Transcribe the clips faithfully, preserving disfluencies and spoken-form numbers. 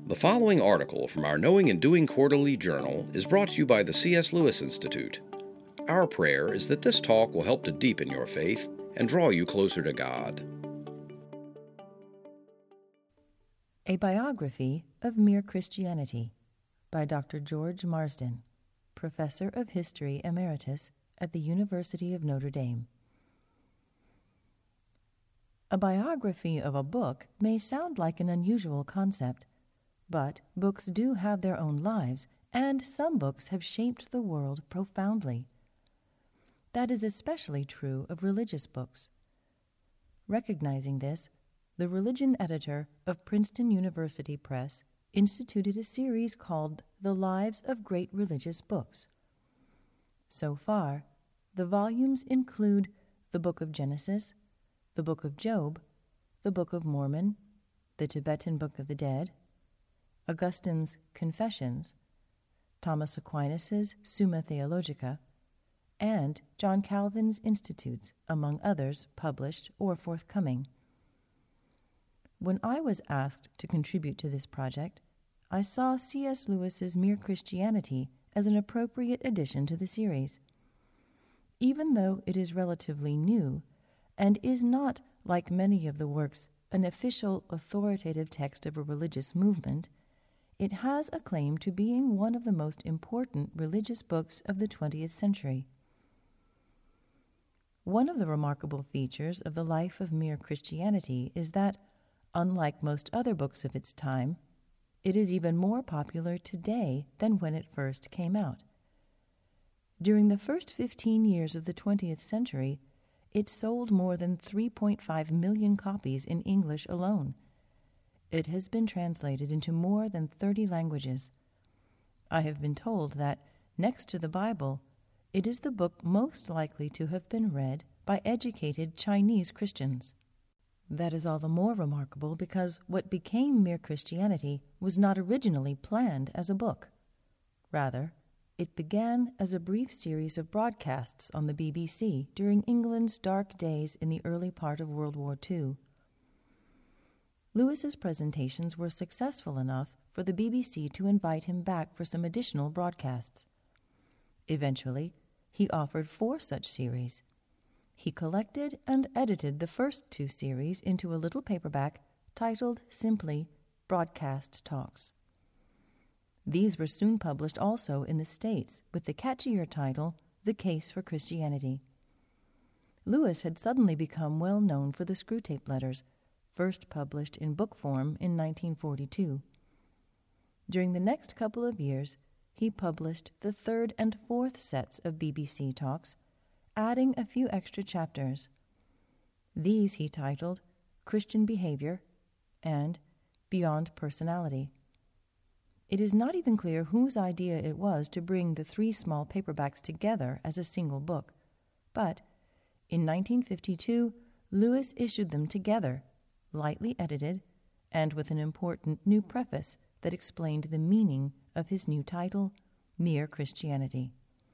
The following article from our Knowing and Doing Quarterly Journal is brought to you by the C S. Lewis Institute. Our prayer is that this talk will help to deepen your faith and draw you closer to God. A Biography of Mere Christianity by Doctor George Marsden, Professor of History Emeritus at the University of Notre Dame. A biography of a book may sound like an unusual concept, but books do have their own lives, and some books have shaped the world profoundly. That is especially true of religious books. Recognizing this, the religion editor of Princeton University Press instituted a series called The Lives of Great Religious Books. So far, the volumes include the Book of Genesis, the Book of Job, the Book of Mormon, the Tibetan Book of the Dead, Augustine's Confessions, Thomas Aquinas' Summa Theologica, and John Calvin's Institutes, among others published or forthcoming. When I was asked to contribute to this project, I saw C S. Lewis's Mere Christianity as an appropriate addition to the series. Even though it is relatively new, and is not, like many of the works, an official authoritative text of a religious movement, it has a claim to being one of the most important religious books of the twentieth century. One of the remarkable features of the life of Mere Christianity is that, unlike most other books of its time, it is even more popular today than when it first came out. During the first fifteen years of the twentieth century, it sold more than three point five million copies in English alone. It has been translated into more than thirty languages. I have been told that, next to the Bible, it is the book most likely to have been read by educated Chinese Christians. That is all the more remarkable because what became Mere Christianity was not originally planned as a book. Rather, it began as a brief series of broadcasts on the B B C during England's dark days in the early part of World War Two. Lewis's presentations were successful enough for the B B C to invite him back for some additional broadcasts. Eventually, he offered four such series. He collected and edited the first two series into a little paperback titled simply Broadcast Talks. These were soon published also in the States with the catchier title, The Case for Christianity. Lewis had suddenly become well known for the Screwtape Letters, first published in book form in nineteen forty-two. During the next couple of years, he published the third and fourth sets of B B C talks, adding a few extra chapters. These he titled Christian Behavior and Beyond Personality. It is not even clear whose idea it was to bring the three small paperbacks together as a single book, but in nineteen fifty-two, Lewis issued them together, lightly edited, and with an important new preface that explained the meaning of his new title, Mere Christianity.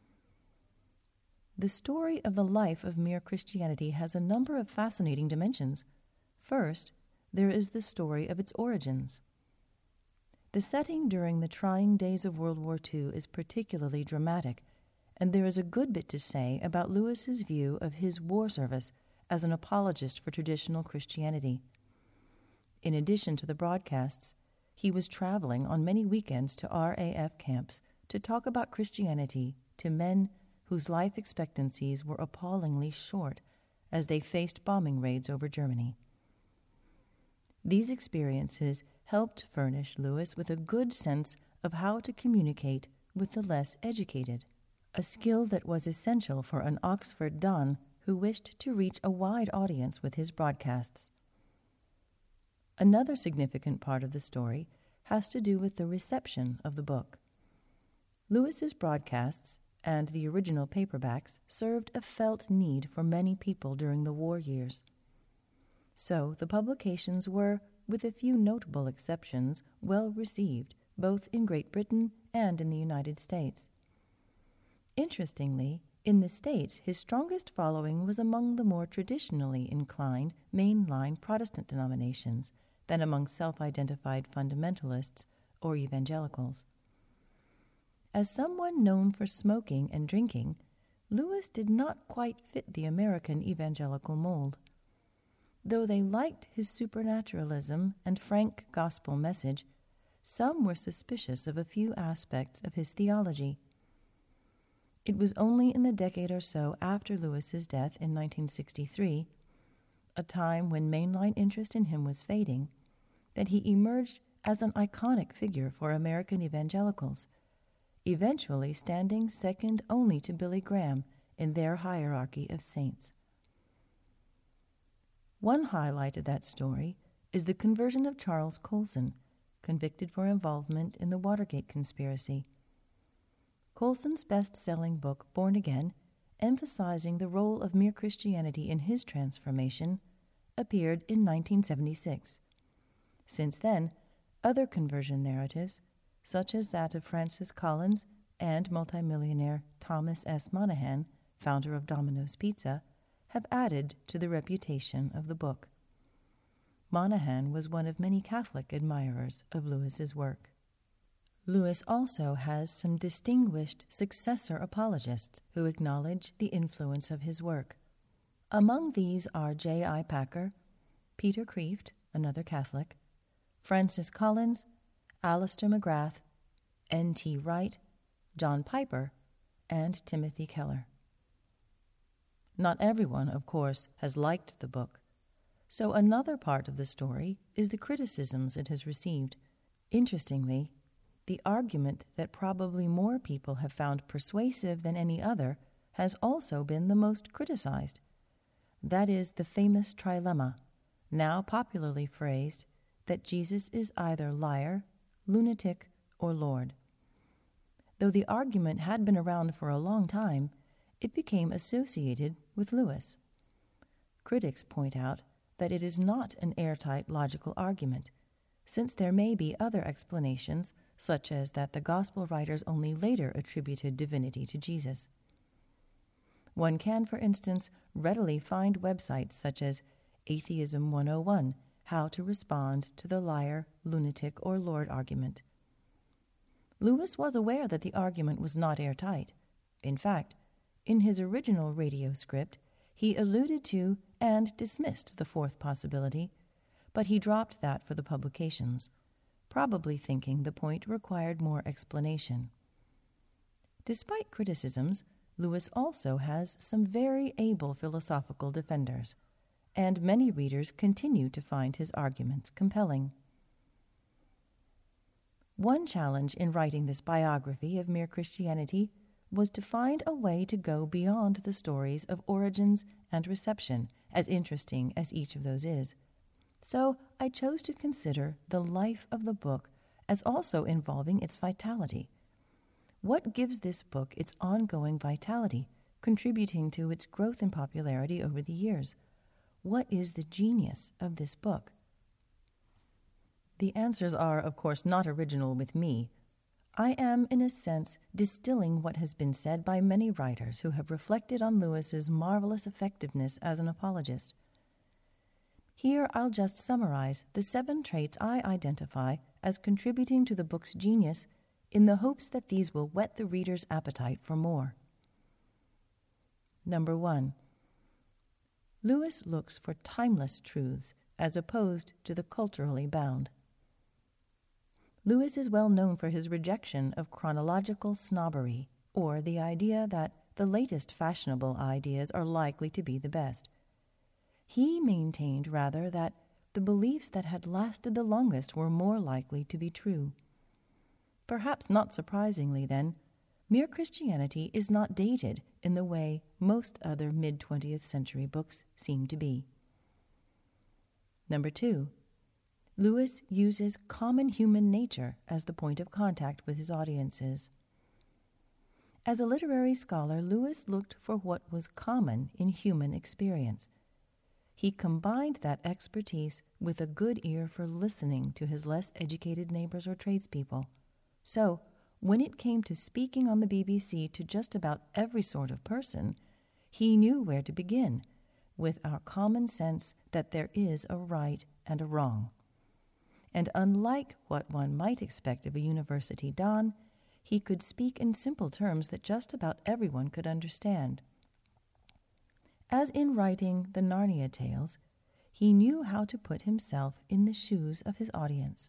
The story of the life of Mere Christianity has a number of fascinating dimensions. First, there is the story of its origins. The setting during the trying days of World War Two is particularly dramatic, and there is a good bit to say about Lewis's view of his war service as an apologist for traditional Christianity. In addition to the broadcasts, he was traveling on many weekends to R A F camps to talk about Christianity to men whose life expectancies were appallingly short as they faced bombing raids over Germany. These experiences helped furnish Lewis with a good sense of how to communicate with the less educated, a skill that was essential for an Oxford Don who wished to reach a wide audience with his broadcasts. Another significant part of the story has to do with the reception of the book. Lewis's broadcasts and the original paperbacks served a felt need for many people during the war years. So the publications were, with a few notable exceptions, well received, both in Great Britain and in the United States. Interestingly, in the States, his strongest following was among the more traditionally inclined mainline Protestant denominations than among self-identified fundamentalists or evangelicals. As someone known for smoking and drinking, Lewis did not quite fit the American evangelical mold. Though they liked his supernaturalism and frank gospel message, some were suspicious of a few aspects of his theology. It was only in the decade or so after Lewis's death in nineteen sixty-three, a time when mainline interest in him was fading, that he emerged as an iconic figure for American evangelicals, eventually standing second only to Billy Graham in their hierarchy of saints. One highlight of that story is the conversion of Charles Colson, convicted for involvement in the Watergate conspiracy. Colson's best-selling book, Born Again, emphasizing the role of mere Christianity in his transformation, appeared in nineteen seventy-six. Since then, other conversion narratives, such as that of Francis Collins and multimillionaire Thomas S. Monahan, founder of Domino's Pizza, have added to the reputation of the book. Monahan was one of many Catholic admirers of Lewis's work. Lewis also has some distinguished successor apologists who acknowledge the influence of his work. Among these are J I Packer, Peter Kreeft, another Catholic, Francis Collins, Alistair McGrath, N T Wright, John Piper, and Timothy Keller. Not everyone, of course, has liked the book, so another part of the story is the criticisms it has received. Interestingly, the argument that probably more people have found persuasive than any other has also been the most criticized. That is the famous trilemma, now popularly phrased, that Jesus is either liar, lunatic, or Lord. Though the argument had been around for a long time, it became associated with Lewis. Critics point out that it is not an airtight logical argument, since there may be other explanations, such as that the Gospel writers only later attributed divinity to Jesus. One can, for instance, readily find websites such as Atheism one oh one, How to Respond to the Liar, Lunatic, or Lord argument. Lewis was aware that the argument was not airtight. In fact, in his original radio script, he alluded to and dismissed the fourth possibility, but he dropped that for the publications, probably thinking the point required more explanation. Despite criticisms, Lewis also has some very able philosophical defenders, and many readers continue to find his arguments compelling. One challenge in writing this biography of mere Christianity was to find a way to go beyond the stories of origins and reception, as interesting as each of those is. So I chose to consider the life of the book as also involving its vitality. What gives this book its ongoing vitality, contributing to its growth in popularity over the years? What is the genius of this book? The answers are, of course, not original with me. I am, in a sense, distilling what has been said by many writers who have reflected on Lewis's marvelous effectiveness as an apologist. Here I'll just summarize the seven traits I identify as contributing to the book's genius in the hopes that these will whet the reader's appetite for more. Number one, Lewis looks for timeless truths as opposed to the culturally bound. Lewis is well known for his rejection of chronological snobbery, or the idea that the latest fashionable ideas are likely to be the best. He maintained, rather, that the beliefs that had lasted the longest were more likely to be true. Perhaps not surprisingly, then, mere Christianity is not dated in the way most other mid-twentieth century books seem to be. Number two, Lewis uses common human nature as the point of contact with his audiences. As a literary scholar, Lewis looked for what was common in human experience. He combined that expertise with a good ear for listening to his less educated neighbors or tradespeople. So, when it came to speaking on the B B C to just about every sort of person, he knew where to begin, with our common sense that there is a right and a wrong. and unlike what one might expect of a university don, he could speak in simple terms that just about everyone could understand. As in writing the Narnia Tales, he knew how to put himself in the shoes of his audience.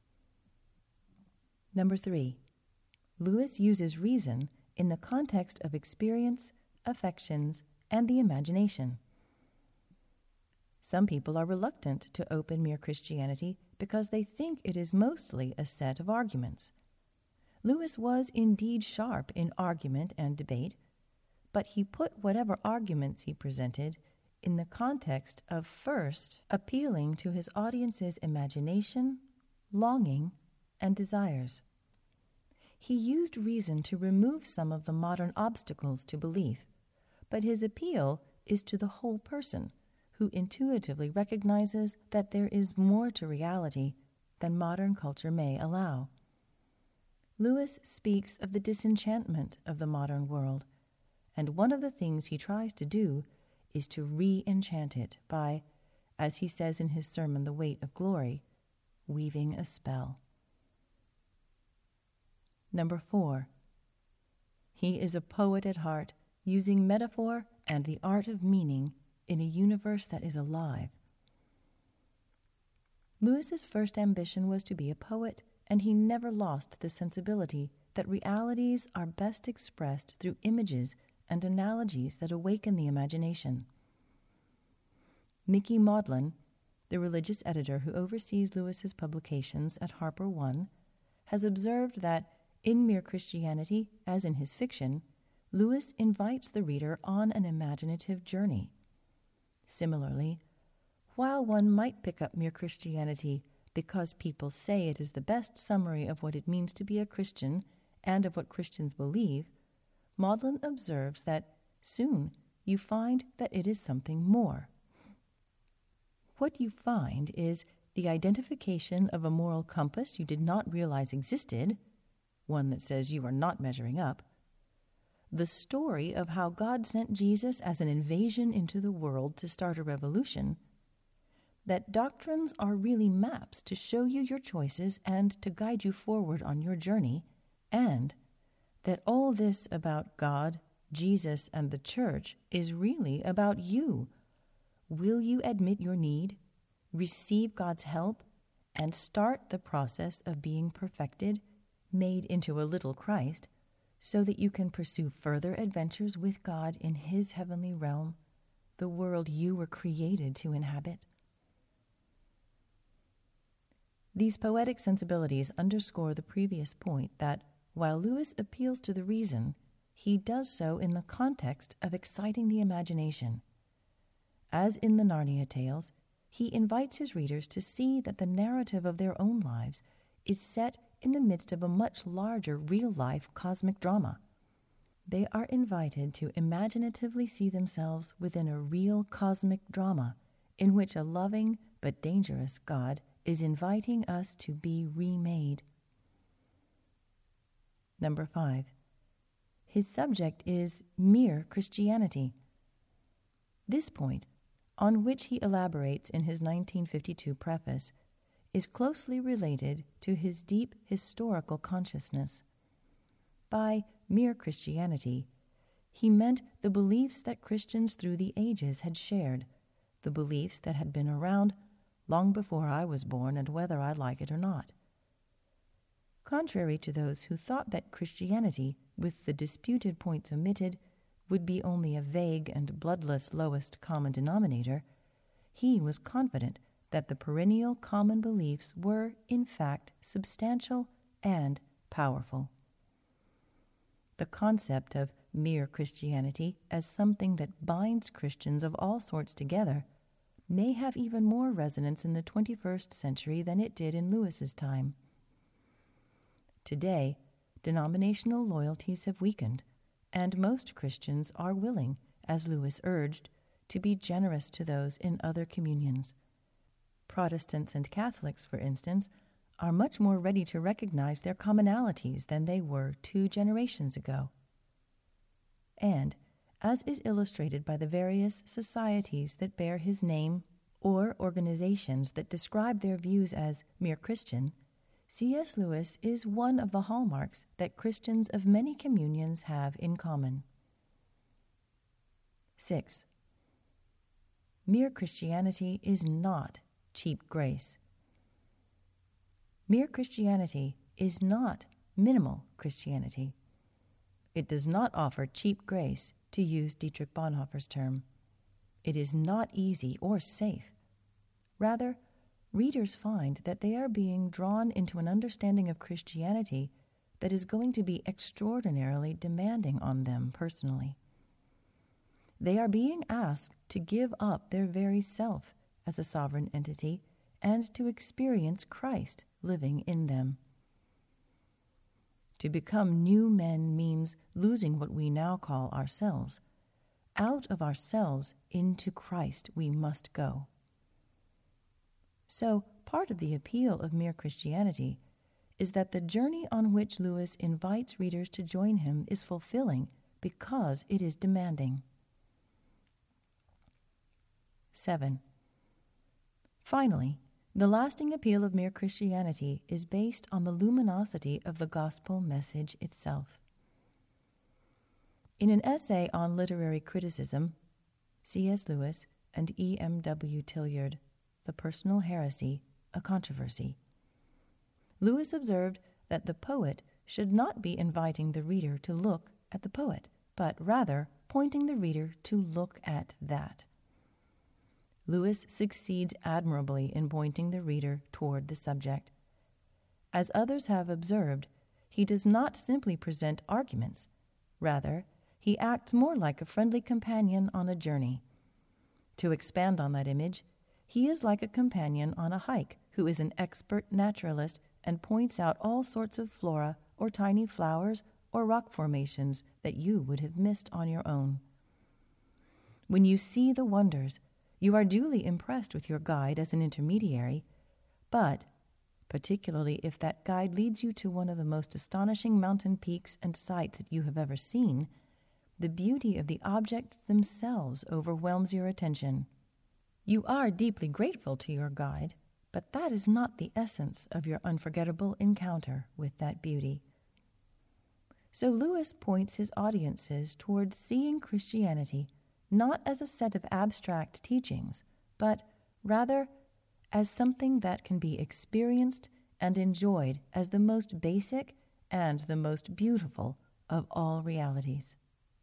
Number three, Lewis uses reason in the context of experience, affections, and the imagination. Some people are reluctant to open Mere Christianity because they think it is mostly a set of arguments. Lewis was indeed sharp in argument and debate, but he put whatever arguments he presented in the context of first appealing to his audience's imagination, longing, and desires. He used reason to remove some of the modern obstacles to belief, but his appeal is to the whole person, who intuitively recognizes that there is more to reality than modern culture may allow. Lewis speaks of the disenchantment of the modern world, and one of the things he tries to do is to re-enchant it by, as he says in his sermon The Weight of Glory, weaving a spell. Number four, he is a poet at heart, using metaphor and the art of meaning in a universe that is alive. Lewis's first ambition was to be a poet, and he never lost the sensibility that realities are best expressed through images and analogies that awaken the imagination. Mickey Maudlin, the religious editor who oversees Lewis's publications at Harper One, has observed that in Mere Christianity, as in his fiction, Lewis invites the reader on an imaginative journey. Similarly, while one might pick up Mere Christianity because people say it is the best summary of what it means to be a Christian and of what Christians believe, Maudlin observes that soon you find that it is something more. What you find is the identification of a moral compass you did not realize existed, one that says you are not measuring up, the story of how God sent Jesus as an invasion into the world to start a revolution, that doctrines are really maps to show you your choices and to guide you forward on your journey, and that all this about God, Jesus, and the church is really about you. Will you admit your need, receive God's help, and start the process of being perfected, made into a little Christ, so that you can pursue further adventures with God in His heavenly realm, the world you were created to inhabit? These poetic sensibilities underscore the previous point that, while Lewis appeals to the reason, he does so in the context of exciting the imagination. As in the Narnia Tales, he invites his readers to see that the narrative of their own lives is set in the midst of a much larger real-life cosmic drama. They are invited to imaginatively see themselves within a real cosmic drama in which a loving but dangerous God is inviting us to be remade. Number five, his subject is mere Christianity. This point, on which he elaborates in his nineteen fifty-two preface, is closely related to his deep historical consciousness. By mere Christianity, he meant the beliefs that Christians through the ages had shared, the beliefs that had been around long before I was born and whether I like it or not. Contrary to those who thought that Christianity, with the disputed points omitted, would be only a vague and bloodless lowest common denominator, he was confident that the perennial common beliefs were, in fact, substantial and powerful. The concept of mere Christianity as something that binds Christians of all sorts together may have even more resonance in the twenty-first century than it did in Lewis's time. Today, denominational loyalties have weakened, and most Christians are willing, as Lewis urged, to be generous to those in other communions. Protestants and Catholics, for instance, are much more ready to recognize their commonalities than they were two generations ago. And, as is illustrated by the various societies that bear his name or organizations that describe their views as mere Christian, C S. Lewis is one of the hallmarks that Christians of many communions have in common. six. Mere Christianity is not cheap grace. Mere Christianity is not minimal Christianity. It does not offer cheap grace, to use Dietrich Bonhoeffer's term. It is not easy or safe. Rather, readers find that they are being drawn into an understanding of Christianity that is going to be extraordinarily demanding on them personally. They are being asked to give up their very self as a sovereign entity and to experience Christ living in them. To become new men means losing what we now call ourselves. Out of ourselves into Christ we must go. So, part of the appeal of Mere Christianity is that the journey on which Lewis invites readers to join him is fulfilling because it is demanding. seven. Finally, the lasting appeal of Mere Christianity is based on the luminosity of the gospel message itself. In an essay on literary criticism, C S. Lewis and E M W Tillyard, The Personal Heresy, a Controversy, Lewis observed that the poet should not be inviting the reader to look at the poet, but rather pointing the reader to look at that. Lewis succeeds admirably in pointing the reader toward the subject. As others have observed, he does not simply present arguments. Rather, he acts more like a friendly companion on a journey. To expand on that image, he is like a companion on a hike who is an expert naturalist and points out all sorts of flora or tiny flowers or rock formations that you would have missed on your own. When you see the wonders, you are duly impressed with your guide as an intermediary, but, particularly if that guide leads you to one of the most astonishing mountain peaks and sights that you have ever seen, the beauty of the objects themselves overwhelms your attention. You are deeply grateful to your guide, but that is not the essence of your unforgettable encounter with that beauty. So Lewis points his audiences towards seeing Christianity not as a set of abstract teachings, but rather as something that can be experienced and enjoyed as the most basic and the most beautiful of all realities.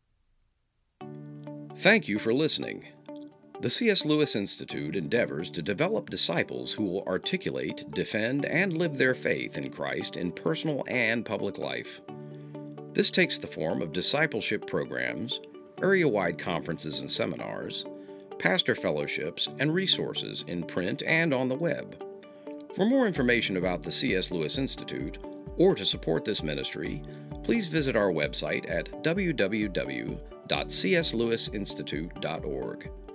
Thank you for listening. The C S. Lewis Institute endeavors to develop disciples who will articulate, defend, and live their faith in Christ in personal and public life. This takes the form of discipleship programs, area-wide conferences and seminars, pastor fellowships, and resources in print and on the web. For more information about the C S. Lewis Institute, or to support this ministry, please visit our website at w w w dot c s lewis institute dot org.